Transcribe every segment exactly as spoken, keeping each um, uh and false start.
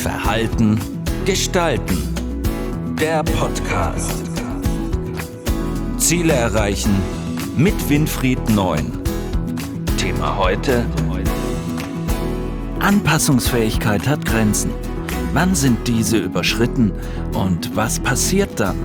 Verhalten gestalten. Der Podcast. Ziele erreichen mit Winfried Neun. Thema heute: Anpassungsfähigkeit hat Grenzen. Wann sind diese überschritten und was passiert dann?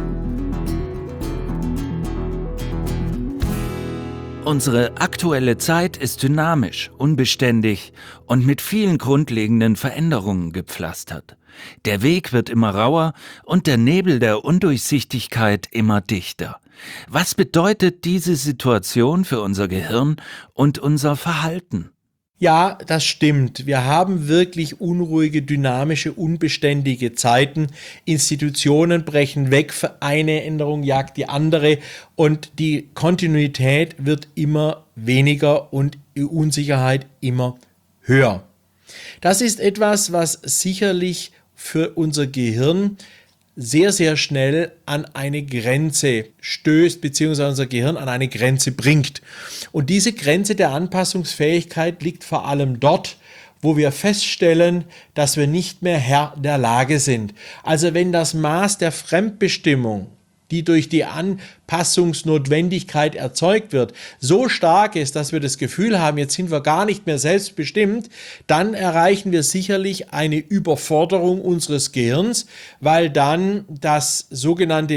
Unsere aktuelle Zeit ist dynamisch, unbeständig und mit vielen grundlegenden Veränderungen gepflastert. Der Weg wird immer rauer und der Nebel der Undurchsichtigkeit immer dichter. Was bedeutet diese Situation für unser Gehirn und unser Verhalten? Ja, das stimmt. Wir haben wirklich unruhige, dynamische, unbeständige Zeiten. Institutionen brechen weg, eine Änderung jagt die andere und die Kontinuität wird immer weniger und die Unsicherheit immer höher. Das ist etwas, was sicherlich für unser Gehirn sehr, sehr schnell an eine Grenze stößt, beziehungsweise unser Gehirn an eine Grenze bringt. Und diese Grenze der Anpassungsfähigkeit liegt vor allem dort, wo wir feststellen, dass wir nicht mehr Herr der Lage sind. Also wenn das Maß der Fremdbestimmung, die durch die Anpassungsnotwendigkeit erzeugt wird, so stark ist, dass wir das Gefühl haben, jetzt sind wir gar nicht mehr selbstbestimmt, dann erreichen wir sicherlich eine Überforderung unseres Gehirns, weil dann das sogenannte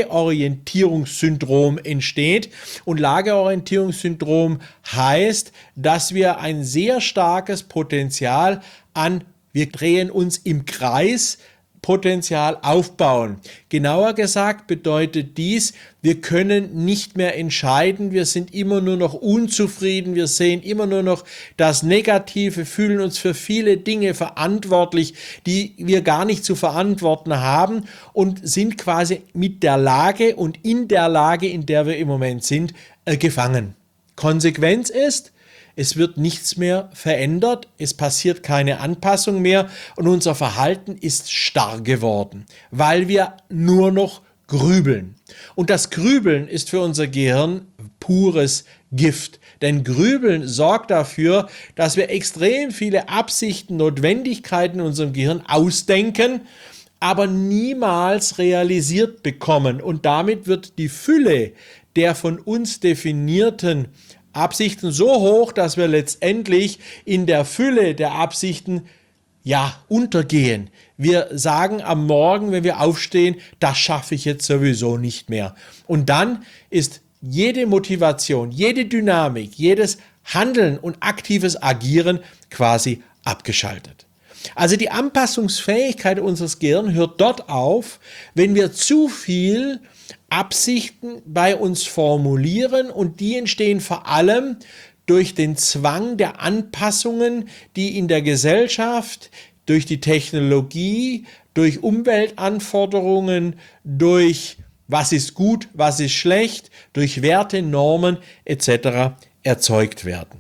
Lageorientierungssyndrom entsteht. Und Lageorientierungssyndrom heißt, dass wir ein sehr starkes Potenzial an, wir drehen uns im Kreis, Potenzial aufbauen. Genauer gesagt bedeutet dies, wir können nicht mehr entscheiden, wir sind immer nur noch unzufrieden, wir sehen immer nur noch das Negative, fühlen uns für viele Dinge verantwortlich, die wir gar nicht zu verantworten haben und sind quasi mit der Lage und in der Lage, in der wir im Moment sind, äh, gefangen. Konsequenz ist, es wird nichts mehr verändert, es passiert keine Anpassung mehr und unser Verhalten ist starr geworden, weil wir nur noch grübeln. Und das Grübeln ist für unser Gehirn pures Gift. Denn Grübeln sorgt dafür, dass wir extrem viele Absichten, Notwendigkeiten in unserem Gehirn ausdenken, aber niemals realisiert bekommen. Und damit wird die Fülle der von uns definierten Absichten so hoch, dass wir letztendlich in der Fülle der Absichten ja untergehen. Wir sagen am Morgen, wenn wir aufstehen, das schaffe ich jetzt sowieso nicht mehr. Und dann ist jede Motivation, jede Dynamik, jedes Handeln und aktives Agieren quasi abgeschaltet. Also die Anpassungsfähigkeit unseres Gehirns hört dort auf, wenn wir zu viel Absichten bei uns formulieren und die entstehen vor allem durch den Zwang der Anpassungen, die in der Gesellschaft, durch die Technologie, durch Umweltanforderungen, durch was ist gut, was ist schlecht, durch Werte, Normen et cetera erzeugt werden.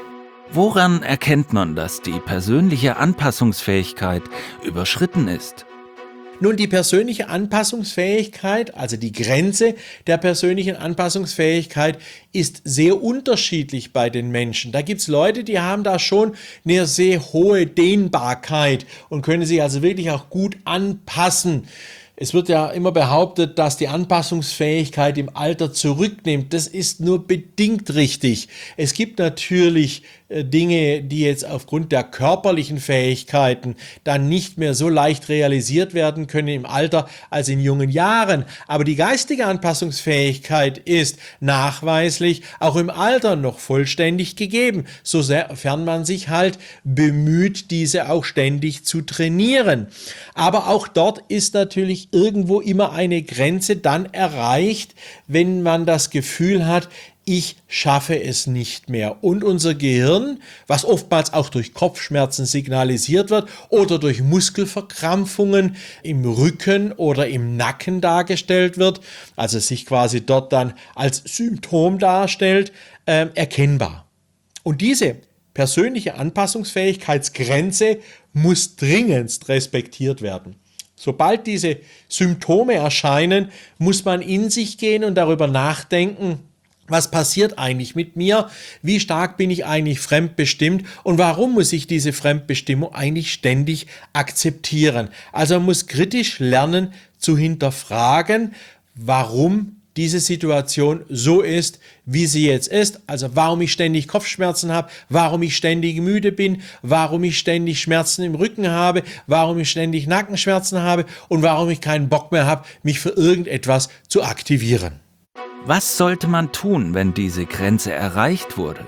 Woran erkennt man, dass die persönliche Anpassungsfähigkeit überschritten ist? Nun, die persönliche Anpassungsfähigkeit, also die Grenze der persönlichen Anpassungsfähigkeit, ist sehr unterschiedlich bei den Menschen. Da gibt es Leute, die haben da schon eine sehr hohe Dehnbarkeit und können sich also wirklich auch gut anpassen. Es wird ja immer behauptet, dass die Anpassungsfähigkeit im Alter zurücknimmt. Das ist nur bedingt richtig. Es gibt natürlich äh, Dinge, die jetzt aufgrund der körperlichen Fähigkeiten dann nicht mehr so leicht realisiert werden können im Alter als in jungen Jahren. Aber die geistige Anpassungsfähigkeit ist nachweislich auch im Alter noch vollständig gegeben, sofern man sich halt bemüht, diese auch ständig zu trainieren. Aber auch dort ist natürlich irgendwo immer eine Grenze dann erreicht, wenn man das Gefühl hat, ich schaffe es nicht mehr. Und unser Gehirn, was oftmals auch durch Kopfschmerzen signalisiert wird oder durch Muskelverkrampfungen im Rücken oder im Nacken dargestellt wird, also sich quasi dort dann als Symptom darstellt, äh, erkennbar. Und diese persönliche Anpassungsfähigkeitsgrenze muss dringendst respektiert werden. Sobald diese Symptome erscheinen, muss man in sich gehen und darüber nachdenken, Was passiert eigentlich mit mir? Wie stark bin ich eigentlich fremdbestimmt? Und warum muss ich diese Fremdbestimmung eigentlich ständig akzeptieren? Also man muss kritisch lernen zu hinterfragen, warum diese Situation so ist, wie sie jetzt ist. Also warum ich ständig Kopfschmerzen habe, warum ich ständig müde bin, warum ich ständig Schmerzen im Rücken habe, warum ich ständig Nackenschmerzen habe und warum ich keinen Bock mehr habe, mich für irgendetwas zu aktivieren. Was sollte man tun, wenn diese Grenze erreicht wurde?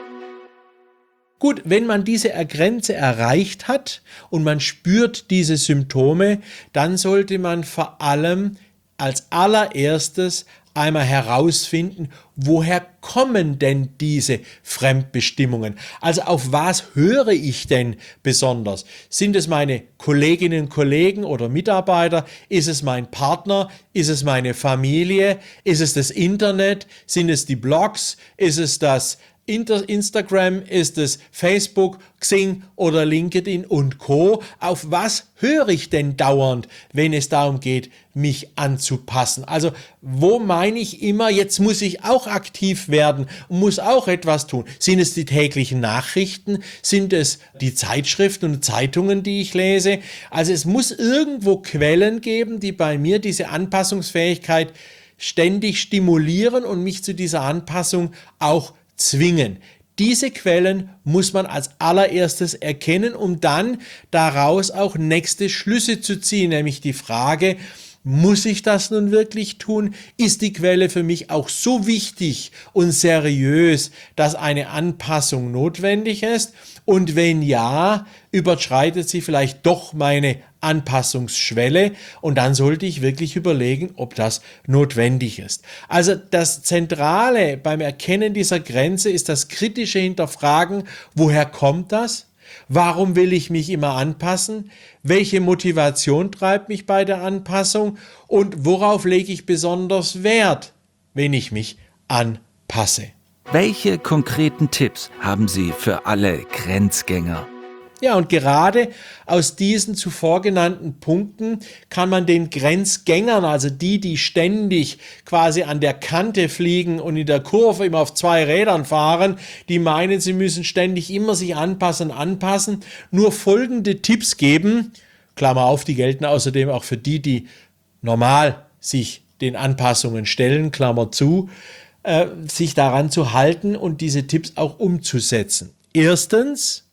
Gut, wenn man diese Grenze erreicht hat und man spürt diese Symptome, dann sollte man vor allem als allererstes einmal herausfinden, woher kommen denn diese Fremdbestimmungen? Also auf was höre ich denn besonders? Sind es meine Kolleginnen und Kollegen oder Mitarbeiter? Ist es mein Partner? Ist es meine Familie? Ist es das Internet? Sind es die Blogs? Ist es das Instagram, ist es Facebook, Xing oder LinkedIn und Co. Auf was höre ich denn dauernd, wenn es darum geht, mich anzupassen? Also wo meine ich immer, jetzt muss ich auch aktiv werden und muss auch etwas tun? Sind es die täglichen Nachrichten? Sind es die Zeitschriften und Zeitungen, die ich lese? Also es muss irgendwo Quellen geben, die bei mir diese Anpassungsfähigkeit ständig stimulieren und mich zu dieser Anpassung auch zwingen. Diese Quellen muss man als allererstes erkennen, um dann daraus auch nächste Schlüsse zu ziehen, nämlich die Frage, muss ich das nun wirklich tun? Ist die Quelle für mich auch so wichtig und seriös, dass eine Anpassung notwendig ist? Und wenn ja, überschreitet sie vielleicht doch meine Anpassungsschwelle und dann sollte ich wirklich überlegen, ob das notwendig ist. Also das Zentrale beim Erkennen dieser Grenze ist das kritische Hinterfragen, woher kommt das? Warum will ich mich immer anpassen? Welche Motivation treibt mich bei der Anpassung? Und worauf lege ich besonders Wert, wenn ich mich anpasse? Welche konkreten Tipps haben Sie für alle Grenzgänger? Ja, und gerade aus diesen zuvor genannten Punkten kann man den Grenzgängern, also die, die ständig quasi an der Kante fliegen und in der Kurve immer auf zwei Rädern fahren, die meinen, sie müssen ständig immer sich anpassen, anpassen, nur folgende Tipps geben. Klammer auf, die gelten außerdem auch für die, die normal sich den Anpassungen stellen, Klammer zu, äh, sich daran zu halten und diese Tipps auch umzusetzen. Erstens,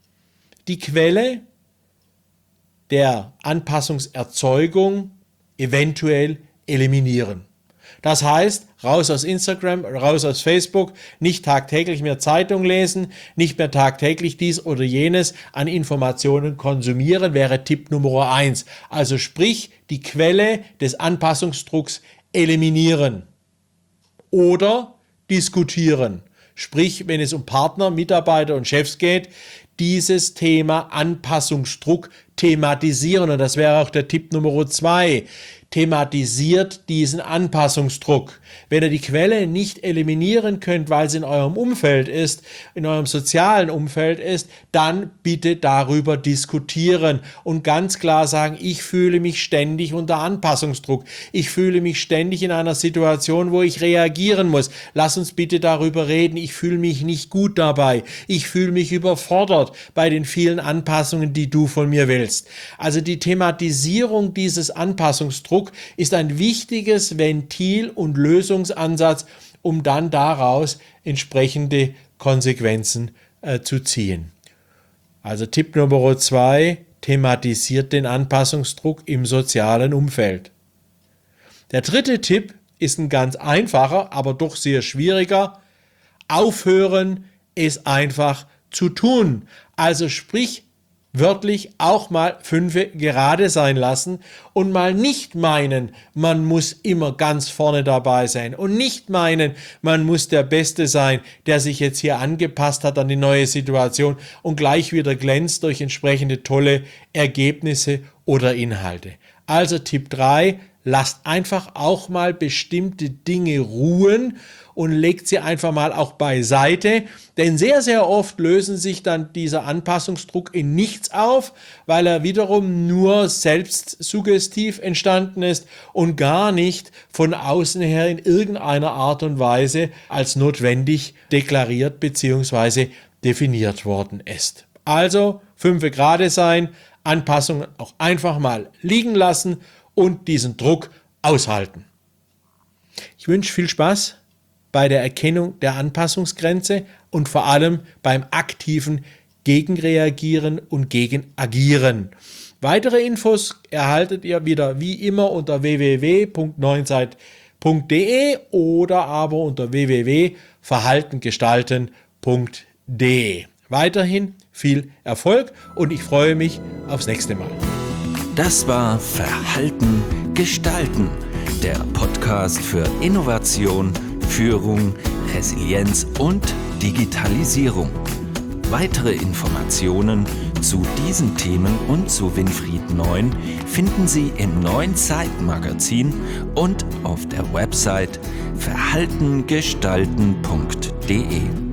die Quelle der Anpassungserzeugung eventuell eliminieren. Das heißt, raus aus Instagram, raus aus Facebook, nicht tagtäglich mehr Zeitung lesen, nicht mehr tagtäglich dies oder jenes an Informationen konsumieren, wäre Tipp Nummer eins. Also sprich, die Quelle des Anpassungsdrucks eliminieren oder diskutieren. Sprich, wenn es um Partner, Mitarbeiter und Chefs geht, dieses Thema Anpassungsdruck thematisieren. Und das wäre auch der Tipp Nummer zwei. Thematisiert diesen Anpassungsdruck. Wenn ihr die Quelle nicht eliminieren könnt, weil sie in eurem Umfeld ist, in eurem sozialen Umfeld ist, dann bitte darüber diskutieren und ganz klar sagen, ich fühle mich ständig unter Anpassungsdruck. Ich fühle mich ständig in einer Situation, wo ich reagieren muss. Lass uns bitte darüber reden. Ich fühle mich nicht gut dabei. Ich fühle mich überfordert bei den vielen Anpassungen, die du von mir willst. Also die Thematisierung dieses Anpassungsdrucks ist ein wichtiges Ventil und Lösungsansatz, um dann daraus entsprechende Konsequenzen äh, zu ziehen. Also Tipp Nummer zwei, thematisiert den Anpassungsdruck im sozialen Umfeld. Der dritte Tipp ist ein ganz einfacher, aber doch sehr schwieriger. Aufhören, es einfach zu tun. Also sprich, wörtlich auch mal fünfe gerade sein lassen und mal nicht meinen, man muss immer ganz vorne dabei sein und nicht meinen, man muss der Beste sein, der sich jetzt hier angepasst hat an die neue Situation und gleich wieder glänzt durch entsprechende tolle Ergebnisse oder Inhalte. Also Tipp drei, lasst einfach auch mal bestimmte Dinge ruhen und legt sie einfach mal auch beiseite, denn sehr, sehr oft lösen sich dann dieser Anpassungsdruck in nichts auf, weil er wiederum nur selbst suggestiv entstanden ist und gar nicht von außen her in irgendeiner Art und Weise als notwendig deklariert bzw. definiert worden ist. Also fünfe gerade sein, Anpassungen auch einfach mal liegen lassen und diesen Druck aushalten. Ich wünsche viel Spaß bei der Erkennung der Anpassungsgrenze und vor allem beim aktiven Gegenreagieren und Gegenagieren. Weitere Infos erhaltet ihr wieder wie immer unter w w w punkt neunzeit punkt d e oder aber unter w w w punkt verhalten gestalten punkt d e. Weiterhin viel Erfolg und ich freue mich aufs nächste Mal. Das war Verhalten gestalten, der Podcast für Innovation, Führung, Resilienz und Digitalisierung. Weitere Informationen zu diesen Themen und zu Winfried Neun finden Sie im Neuen Zeitmagazin und auf der Website verhalten gestalten punkt d e.